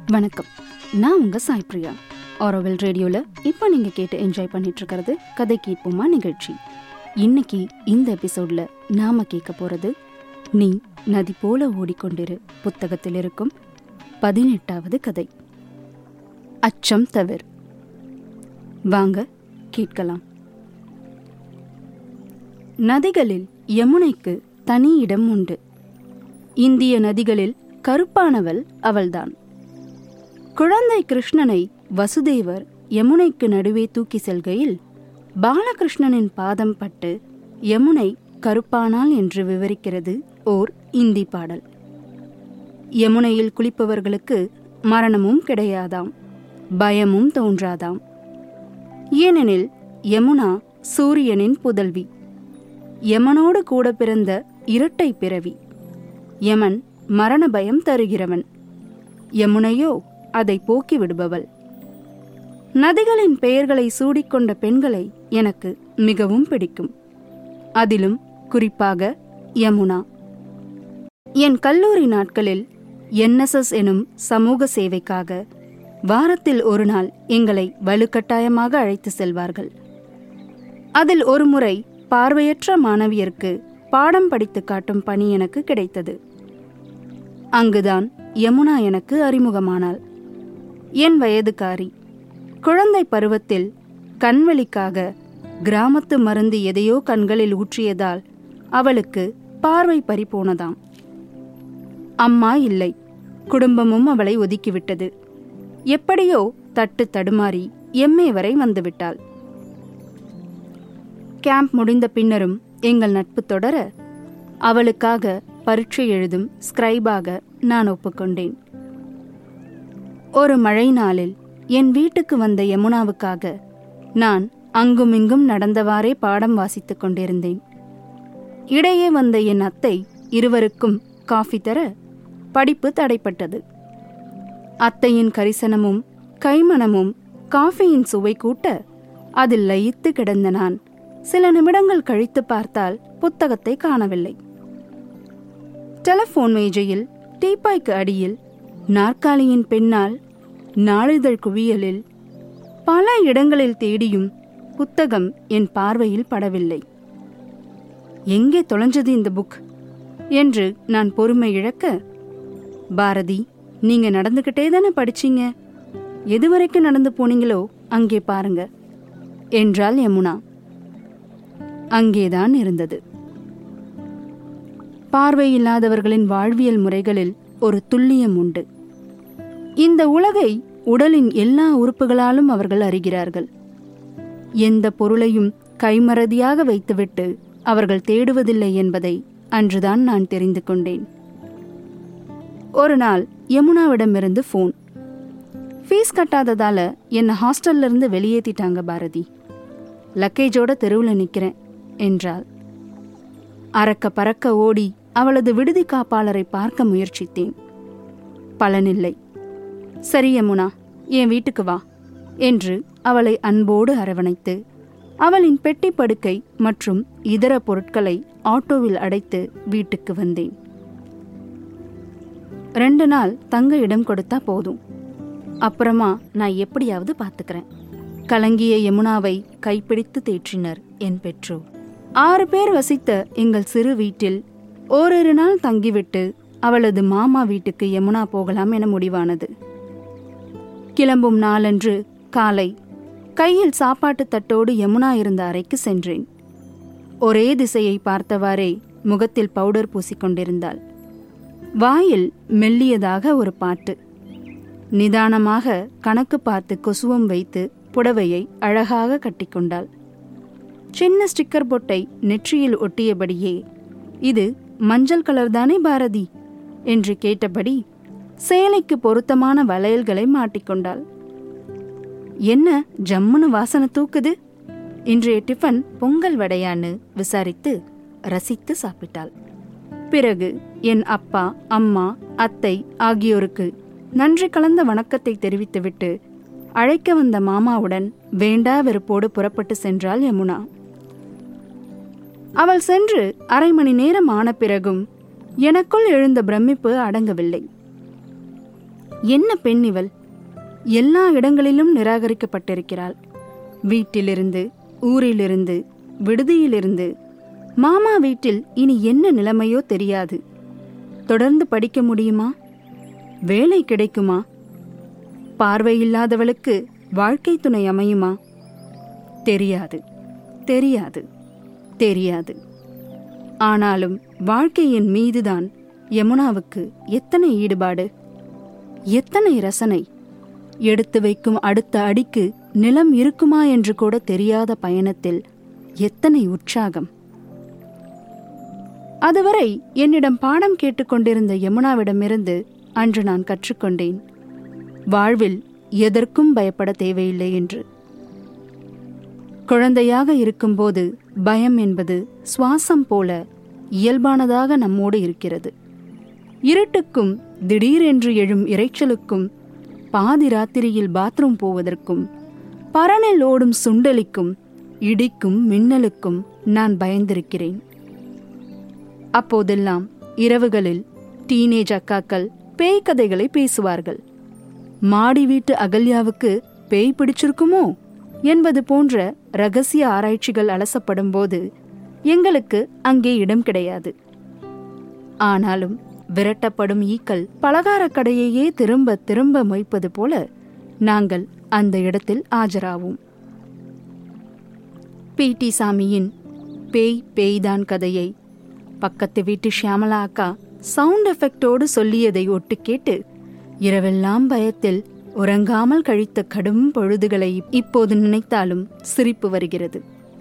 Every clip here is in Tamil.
வணக்கம், நான் உங்கள் சாய் பிரியா. ஆரோவில் ரேடியோவில் இப்போ நீங்கள் கேட்டு என்ஜாய் பண்ணிட்டு இருக்கிறது கதை கேட்போமா நிகழ்ச்சி. இன்னைக்கு இந்த எபிசோடில் நாம் கேட்க போகிறது நீ நதி போல ஓடிக்கொண்டிரு புத்தகத்தில் இருக்கும் 18வது கதை, அச்சம் தவிர். வாங்க கேட்கலாம். நதிகளில் யமுனைக்கு தனி இடம் உண்டு. இந்திய நதிகளில் கருப்பானவள் அவள்தான். குழந்தை கிருஷ்ணனை வசுதேவர் யமுனைக்கு நடுவே தூக்கி செல்கையில் பாலகிருஷ்ணனின் பாதம் பட்டு யமுனை கருப்பானாள் என்று விவரிக்கிறது ஓர் இந்தி பாடல். யமுனையில் குளிப்பவர்களுக்கு மரணமும் கிடையாதாம், பயமும் தோன்றாதாம். ஏனெனில் யமுனா சூரியனின் புதல்வி, யமனோடு கூட பிறந்த இரட்டை பிறவி. யமன் மரண பயம் தருகிறவன், யமுனையோ அதை போக்கி விடுபவள். நதிகளின் பெயர்களை சூடிக்கொண்ட பெண்களை எனக்கு மிகவும் பிடிக்கும், அதிலும் குறிப்பாக யமுனா. என் கல்லூரி நாட்களில் NSS எனும் சமூக சேவைக்காக வாரத்தில் ஒரு நாள் எங்களை வலுக்கட்டாயமாக அழைத்து செல்வார்கள். அதில் ஒரு முறை பார்வையற்ற மாணவியருக்கு பாடம் படித்து காட்டும் பணி எனக்கு கிடைத்தது. அங்குதான் யமுனா எனக்கு அறிமுகமானாள். என் வயதுக்காரி. குழந்தை பருவத்தில் கண்வலிக்காக கிராமத்து மருந்து எதையோ கண்களில் ஊற்றியதால் அவளுக்கு பார்வை பறிபோனதாம். அம்மா இல்லை, குடும்பமும் அவளை ஒதுக்கிவிட்டது. எப்படியோ தட்டு தடுமாறி MA வரை வந்துவிட்டாள். கேம்ப் முடிந்த பின்னரும் எங்கள் நட்பு தொடர அவளுக்காக பரீட்சை எழுதும் ஸ்கிரைபாக நான் ஒப்புக்கொண்டேன். ஒரு மழை நாளில் என் வீட்டுக்கு வந்த யமுனாவுக்காக நான் அங்குமிங்கும் நடந்தவாறே பாடம் வாசித்துக் கொண்டிருந்தேன். இடையே வந்த என் அத்தை இருவருக்கும் காஃபி தர படிப்பு தடைப்பட்டது. அத்தையின் கரிசனமும் கைமணமும் காஃபியின் சுவை கூட்ட அதில் லயித்து கிடந்த நான் சில நிமிடங்கள் கழித்து பார்த்தால் புத்தகத்தை காணவில்லை. டெலிபோன் மேஜையில் டீப்பாய்க்கு அடியில் நாற்காலியின் பின்னால் நாளிதழ் குவியலில் பல இடங்களில் தேடியும் புத்தகம் என் பார்வையில் படவில்லை. எங்கே தொலைஞ்சது இந்த புக் என்று நான் பொறுமை இழக்க, பாரதி, நீங்க நடந்துகிட்டே தானே படிச்சீங்க, எதுவரைக்கும் நடந்து போனீங்களோ அங்கே பாருங்க என்றாள் யமுனா. அங்கேதான் இருந்தது. பார்வையில்லாதவர்களின் வாழ்வியல் முறைகளில் ஒரு துல்லியம் உண்டு. இந்த உலகை உடலின் எல்லா உறுப்புகளாலும் அவர்கள் அறிகிறார்கள். எந்த பொருளையும் கைமறதியாக வைத்துவிட்டு அவர்கள் தேடுவதில்லை என்பதை அன்றுதான் நான் தெரிந்து கொண்டேன். ஒரு நாள் யமுனாவிடமிருந்து ஃபோன். ஃபீஸ் கட்டாததால என்னை ஹாஸ்டல்ல இருந்து வெளியேற்றிட்டாங்க பாரதி, லக்கேஜோட தெருவில் நிற்கிறேன் என்றாள். அறக்க பறக்க ஓடி அவளது விடுதி காப்பாளரை பார்க்க முயற்சித்தேன். பலனில்லை. சரி யமுனா, என் வீட்டுக்கு வா என்று அவளை அன்போடு அரவணைத்து அவளின் பெட்டி படுக்கை மற்றும் இதர பொருட்களை ஆட்டோவில் அடைத்து வீட்டுக்கு வந்தேன். 2 நாள் தங்க இடம் கொடுத்தா போதும், அப்புறமா நான் எப்படியாவது பார்த்துக்கிறேன். கலங்கிய யமுனாவை கைப்பிடித்து தேற்றினர் என் பெற்றோர். 6 பேர் வசித்த எங்கள் சிறு வீட்டில் ஓரிரு நாள் தங்கிவிட்டு அவளது மாமா வீட்டுக்கு யமுனா போகலாம் என முடிவானது. கிளம்பும் நாளன்று காலை கையில் சாப்பாட்டு தட்டோடு யமுனா இருந்த அறைக்கு சென்றேன். ஒரே திசையை பார்த்தவாறே முகத்தில் பவுடர் பூசிக்கொண்டிருந்தாள். வாயில் மெல்லியதாக ஒரு பாட்டு. நிதானமாக கணக்கு பார்த்து கொசுவம் வைத்து புடவையை அழகாக கட்டிக்கொண்டாள். சின்ன ஸ்டிக்கர் பொட்டை நெற்றியில் ஒட்டியபடியே, இது மஞ்சள் கலர் தானே பாரதி என்று கேட்டபடி சேலைக்கு பொருத்தமான வளையல்களை மாட்டிக்கொண்டாள். என்ன ஜம்முன்னு வாசனை தூக்குது, இன்றைய டிஃபன் பொங்கல் வடையான்னு விசாரித்து ரசித்து சாப்பிட்டாள். பிறகு என் அப்பா, அம்மா, அத்தை ஆகியோருக்கு நன்றி கலந்த வணக்கத்தை தெரிவித்துவிட்டு அழைக்க வந்த மாமாவுடன் வேண்டா வெறுப்போடு புறப்பட்டு சென்றாள் யமுனா. அவள் சென்று அரை மணி நேரம் ஆன பிறகும் எனக்குள் எழுந்த பிரமிப்பு அடங்கவில்லை. என்ன பெண் இவள்! எல்லா இடங்களிலும் நிராகரிக்கப்பட்டிருக்கிறாள். வீட்டிலிருந்து, ஊரிலிருந்து, விடுதியிலிருந்து, மாமா வீட்டில் இனி என்ன நிலைமையோ தெரியாது. தொடர்ந்து படிக்க முடியுமா? வேலை கிடைக்குமா? பார்வையில்லாதவளுக்கு வாழ்க்கை துணை அமையுமா? தெரியாது, தெரியாது, தெரியாது. ஆனாலும் வாழ்க்கையின் மீதுதான் யமுனாவுக்கு எத்தனை ஈடுபாடு, எத்தனை ரசனை! எடுத்து வைக்கும் அடுத்த அடிக்கு நிலம் இருக்குமா என்று கூட தெரியாத பயணத்தில் எத்தனை உற்சாகம்! அதுவரை என்னிடம் பாடம் கேட்டுக்கொண்டிருந்த யமுனாவிடமிருந்து அன்று நான் கற்றுக்கொண்டேன், வாழ்வில் எதற்கும் பயப்பட தேவையில்லை என்று. குழந்தையாக இருக்கும்போது பயம் என்பது சுவாசம் போல இயல்பானதாக நம்மோடு இருக்கிறது. இருட்டுக்கும் திடீரென்று எழும் இரைச்சலுக்கும், பாதி ராத்திரியில் பாத்ரூம் போவதற்கும், பரனில் ஓடும் சுண்டலிக்கும், இடிக்கும் மின்னலுக்கும் நான் பயந்திருக்கிறேன். அப்போதெல்லாம் இரவுகளில் டீனேஜ் அக்காக்கள் பேய் கதைகளை பேசுவார்கள். மாடி வீட்டு அகல்யாவுக்கு பேய் பிடிச்சிருக்குமோ என்பது போன்ற இரகசிய ஆராய்ச்சிகள் அலசப்படும் போது எங்களுக்கு அங்கே இடம் கிடையாது. ஆனாலும் விரட்டப்படும் ஈக்கள் பலகாரக் கடையையே திரும்ப திரும்ப மொய்ப்பது போல நாங்கள் அந்த இடத்தில் ஆஜராவோம். பி.டி. சாமியின் பேய் பேய்தான் கதையை பக்கத்து வீட்டு ஷியாமலா அக்கா சவுண்ட் எஃபெக்டோடு சொல்லியதை ஒட்டு கேட்டு இரவெல்லாம் பயத்தில் உறங்காமல் கழித்த கடும் பொழுதுகளை இப்போது நினைத்தாலும் சிரிப்பு வருகிறது.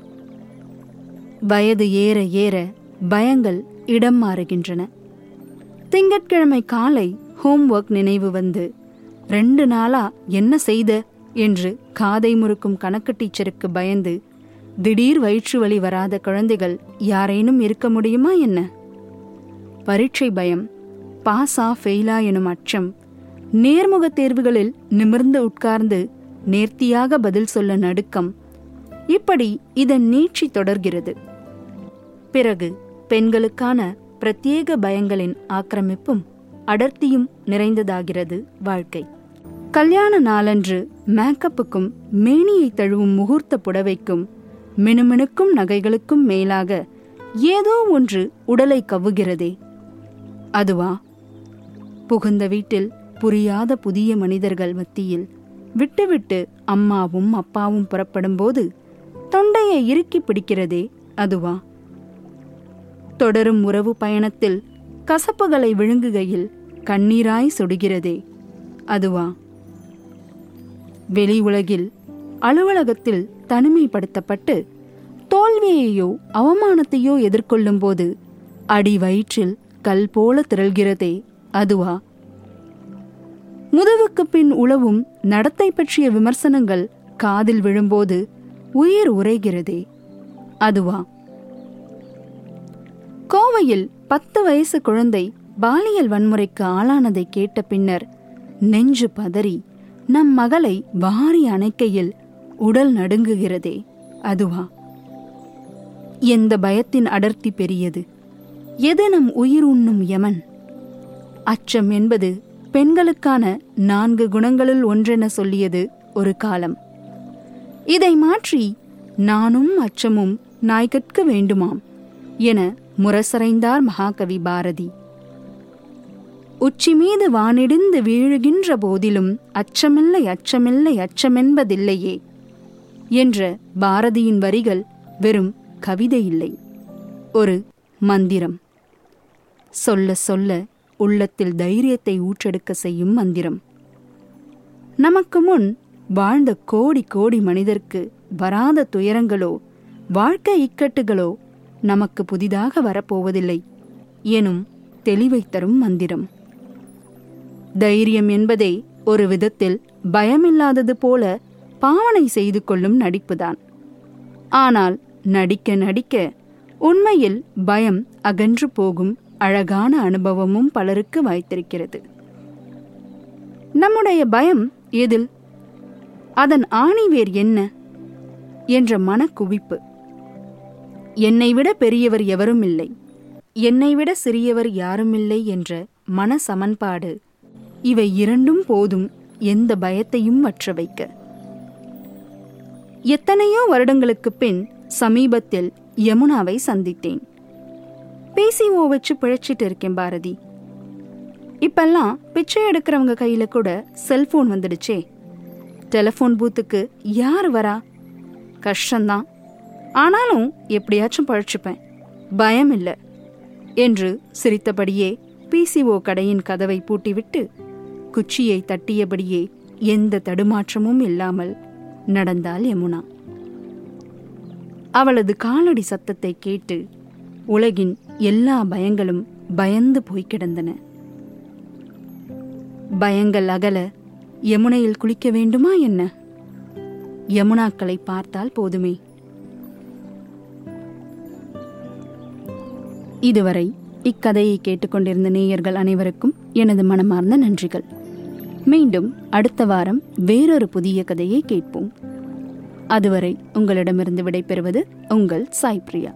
வயது ஏற ஏற பயங்கள் இடம் மாறுகின்றன. திங்கட்கிழமை காலை ஹோம்ஒர்க் நினைவு வந்து 2 நாளா என்ன செய்த என்று காதை முறுக்கும் கணக்கு டீச்சருக்கு பயந்து திடீர் வயிற்று வலி வராத குழந்தைகள் யாரேனும் இருக்க முடியுமா என்ன? பரீட்சை பயம், பாஸா ஃபெயிலா எனும் அச்சம், நேர்முக தேர்வுகளில் நிமிர்ந்து உட்கார்ந்து நேர்த்தியாக பதில் சொல்ல நடுக்கம், இப்படி இதன் நீட்சி தொடர்கிறது. பிறகு பெண்களுக்கான பிரத்யேக பயங்களின் ஆக்கிரமிப்பும் அடர்த்தியும் நிறைந்ததாகிறது வாழ்க்கை. கல்யாண நாளன்று மேக்கப்புக்கும் மேனியை தழுவும் முகூர்த்த புடவைக்கும் மினுமினுக்கும் நகைகளுக்கும் மேலாக ஏதோ ஒன்று உடலை கவ்வுகிறதே, அதுவா? புகுந்த வீட்டில் புரியாத புதிய மனிதர்கள் மத்தியில் விட்டுவிட்டு அம்மாவும் அப்பாவும் புறப்படும் போது தொண்டையை இறுக்கி பிடிக்கிறதே, அதுவா? தொடரும் உறவு பயணத்தில் கசப்புகளை விழுங்குகையில் கண்ணீராய் சொடுகிறதே, அதுவா? வெளி உலகில் அலுவலகத்தில் தனிமைப்படுத்தப்பட்டு தோல்வியையோ அவமானத்தையோ எதிர்கொள்ளும் போது அடி வயிற்றில் கல் போல திரள்கிறதே, அதுவா? முதுவுக்கு பின் உழவும் நடத்தை பற்றிய விமர்சனங்கள் காதில் விழும்போது உயிர் உறைகிறதே, அதுவா? கோவையில் 10 வயசு குழந்தை பாலியல் வன்முறைக்கு ஆளானதை கேட்ட பின்னர் நெஞ்சு பதறி நம் மகளை வாரி அணைக்கையில் உடல் நடுங்குகிறதே, அதுவா? எந்த பயத்தின் அடர்த்தி பெரியது? எது நம் உயிர் உண்ணும் யமன்? அச்சம் என்பது பெண்களுக்கான 4 குணங்களுள் ஒன்றென சொல்லியது ஒரு காலம். இதை மாற்றி நானும் அச்சமும் நாய்கட்க வேண்டுமாம் என முரசறைந்தார் மகாகவி பாரதி. உச்சி மீது வானிடிந்து வீழுகின்ற போதிலும் அச்சமில்லை அச்சமில்லை அச்சமென்பதில்லையே என்ற பாரதியின் வரிகள் வெறும் கவிதை இல்லை, ஒரு மந்திரம். சொல்ல சொல்ல உள்ளத்தில் தைரியத்தை ஊற்றெடுக்க செய்யும் மந்திரம். நமக்கு முன் வாழ்ந்த கோடி கோடி மனிதர்க்கு வராத துயரங்களோ வாழ்க்கை இக்கட்டுகளோ நமக்கு புதிதாக வரப்போவதில்லை எனும் தெளிவை தரும் மந்திரம். தைரியம் என்பதே ஒரு விதத்தில் பயமில்லாதது போல பாவனை செய்து கொள்ளும் நடிப்புதான். ஆனால் நடிக்க நடிக்க உண்மையில் பயம் அகன்று போகும் அழகான அனுபவமும் பலருக்கு வாய்த்திருக்கிறது. நம்முடைய பயம் எதில்? அதன் ஆணிவேர் என்ன என்ற மனக்குவிப்பு. என்னை விட பெரியவர் எவரும் இல்லை, என்னை விட சிறியவர் யாருமில்லை என்ற மன சமன்பாடு இவை இரண்டும் போதும் எந்த பயத்தையும் வற்ற வைக்க. எத்தனையோ வருடங்களுக்கு பின் சமீபத்தில் யமுனாவை சந்தித்தேன். PCO வச்சு பிழைச்சிட்டு இருக்கேன் பாரதி. இப்பெல்லாம் பிச்சை எடுக்கிறவங்க கையில கூட செல்போன் வந்துடுச்சே. டெலிஃபோன் பூத்துக்கு யார் வரா? கஷ்டம்தான். ஆனாலும் எப்படியாச்சும் பழிச்சுப்பேன், பயம் இல்லை என்று சிரித்தபடியே PCO கடையின் கதவை பூட்டிவிட்டு குச்சியை தட்டியபடியே எந்த தடுமாற்றமும் இல்லாமல் நடந்தாள் யமுனா. அவளது காலடி சத்தத்தை கேட்டு உலகின் எல்லா பயங்களும் பயந்து போய் கிடந்தன. பயங்கள் அகல யமுனையில் குளிக்க வேண்டுமா என்ன? யமுனாக்களை பார்த்தால் போதுமே. இதுவரை இக்கதையை கேட்டுக்கொண்டிருந்த நேயர்கள் அனைவருக்கும் எனது மனமார்ந்த நன்றிகள். மீண்டும் அடுத்த வாரம் வேறொரு புதிய கதையை கேட்போம். அதுவரை உங்களிடமிருந்து விடைபெறுவது உங்கள் சாய் பிரியா.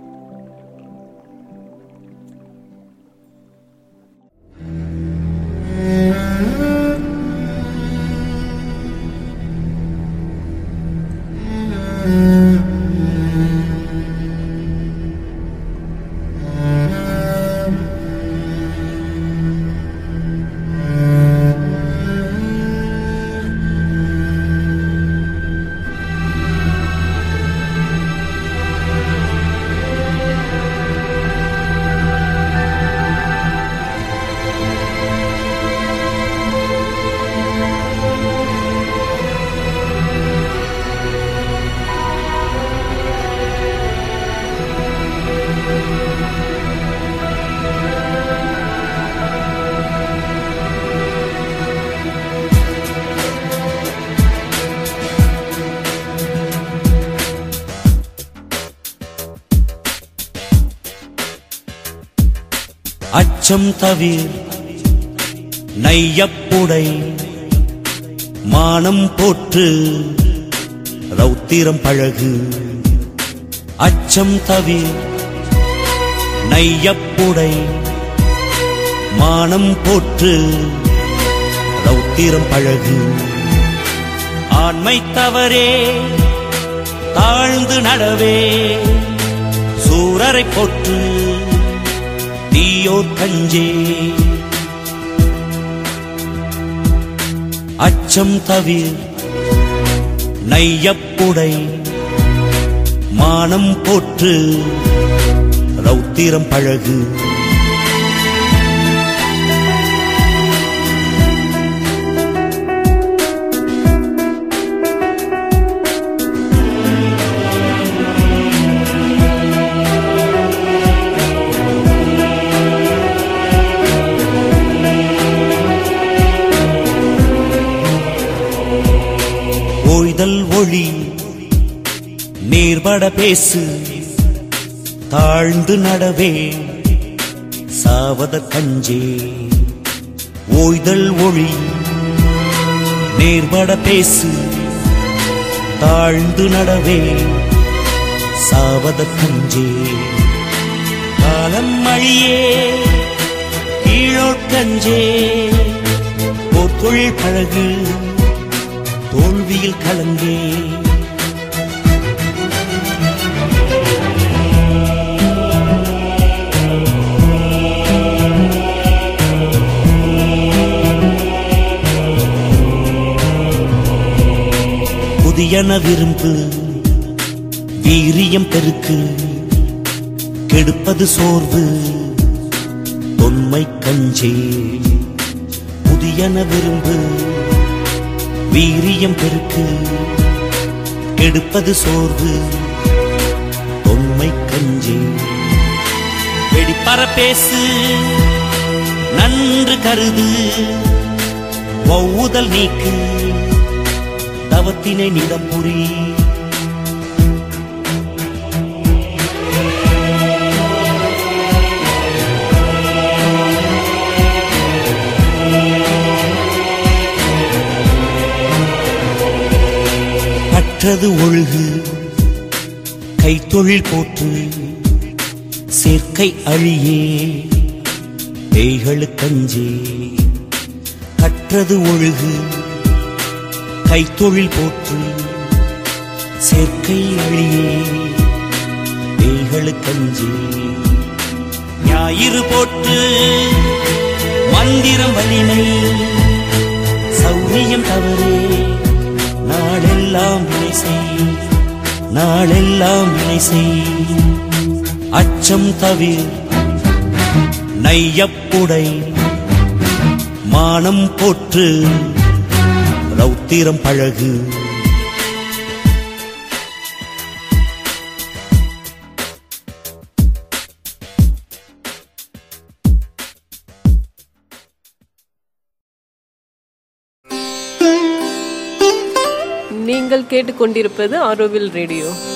அச்சம் தவிர் நையப்புடை மானம் போற்று ரௌத்திரம் பழகு. அச்சம் தவிர் நையப்புடை மானம் போற்று ரௌத்திரம் பழகு. ஆண்மை தவறே தாழ்ந்து நடவே சூரரை போற்று தீயோர் கஞ்சே. அச்சம் தவிர் நையப்புடை மானம் போற்று ரௌத்திரம் பழகு. ஓய்தல் ஒளி நேர்பட பேசு தாழ்ந்து நடவே சாவத கஞ்சே. ஓய்தல் ஒளி நேர்பட பேசு தாழ்ந்து நடவே சாவத கஞ்சே. காலம் மழியே கீழோட்கஞ்சே போர் தொழில் பழகு தோல்வியில் கலங்கே. புதியன விரும்பு வீரியம் பெருக்கு கெடுப்பது சோர்வு தொன்மை கஞ்சே. புதியன விரும்பு வீரியம் பெருக்கு கெடுப்பது சோர்வு தொன்மை கஞ்சே. வெடிப்பற பேசு நன்று கருது ஒவ்வுதல் நீக்கு தவத்தினை நிதம் புரி. கற்றது ஒழுகு கைத்தொழில் போற்று சேர்க்கை அழியே பேய்களு கஞ்சே. கற்றது ஒழுகு கைத்தொழில் போற்று சேர்க்கை அழியே பேய்களுக்கஞ்சே ஞாயிறு போற்று மந்திரம் வலிமை சௌரியம் தவறே நாளெல்லாம் வினை செய் நாளெல்லாம் வினை செய் அச்சம் தவிர் நையப்புடை மானம் போற்று ரௌத்திரம் பழகு நீங்கள் கேட்டுக்கொண்டிருப்பது ஆரோவில் ரேடியோ.